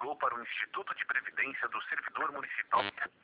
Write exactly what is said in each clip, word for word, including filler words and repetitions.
ligou para o Instituto de Previdência do Servidor Municipal.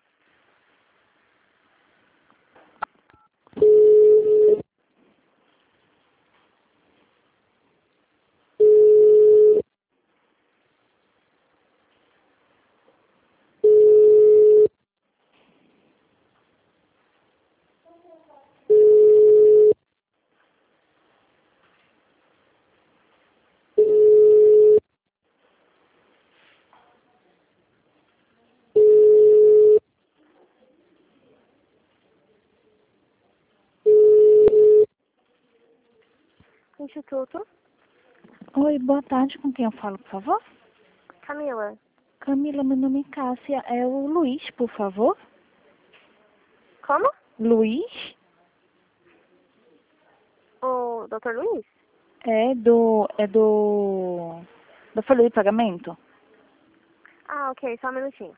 Instituto. Oi, boa tarde. Com quem eu falo, por favor? Camila. Camila, meu nome é Cássia. É o Luiz, por favor? Como? Luiz? O doutor Luiz? É do... É do... Da folha de pagamento? Ah, ok. Só um minutinho.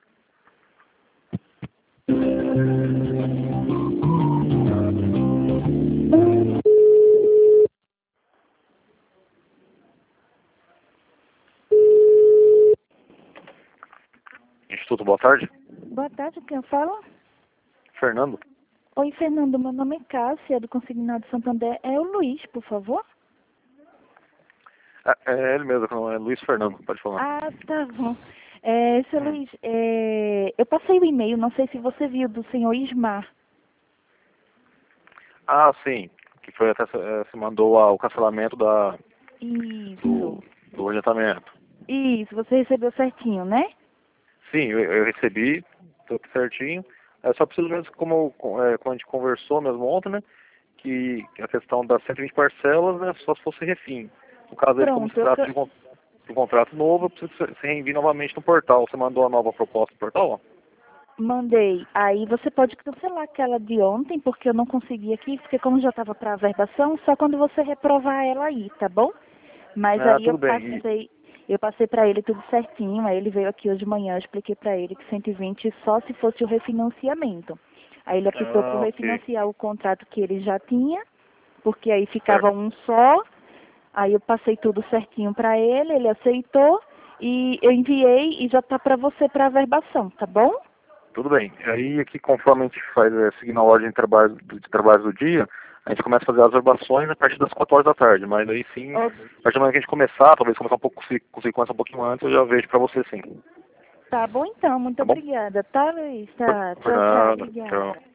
Instituto, boa tarde. Boa tarde, com quem eu falo? Fernando. Oi, Fernando. Meu nome é Cássia, do Consignado Santander. É o Luiz, por favor? É, é ele mesmo, é Luiz Fernando, pode falar. Ah, tá bom. É, seu Luiz, é, eu passei o e-mail, não sei se você viu, do senhor Ismar. Ah, sim, que foi até, é, se mandou a- o cancelamento da, Isso. do, do adiantamento. Isso, você recebeu certinho, né? Sim, eu, eu recebi, tudo certinho. É só preciso mesmo, como, é, como a gente conversou mesmo ontem, né, que a questão das cento e vinte parcelas, né, só se fosse refim. No caso aí, como se Pronto, eu, trata de um, con- de um contrato novo, eu preciso que você você reenvie novamente no portal. Você mandou a nova proposta no portal? mandei. Aí você pode cancelar aquela de ontem, porque eu não consegui aqui, porque como já estava para averbação, só quando você reprovar ela aí, tá bom? Mas Ah, aí eu tudo bem. E, passei, eu passei para ele tudo certinho, aí ele veio aqui hoje de manhã, eu expliquei para ele que cento e vinte só se fosse o refinanciamento. Aí ele optou por ah, ok. refinanciar o contrato que ele já tinha, porque aí ficava Certo. um só. Aí eu passei tudo certinho para ele, ele aceitou e eu enviei e já está para você para averbação, tá bom? Tudo bem. Aí aqui, conforme a gente faz, é, seguindo a ordem de trabalho, de trabalho do dia, a gente começa a fazer as observações a partir das quatro horas da tarde. Mas aí sim, a Ó, partir do momento que a gente começar, talvez começar um pouco, se conseguir começar um pouquinho antes, eu já vejo pra você sim. tá bom então, muito Tá bom? obrigada, tá, Luiz? Por, Tá, por tchau, tchau, nada. obrigada. Tchau.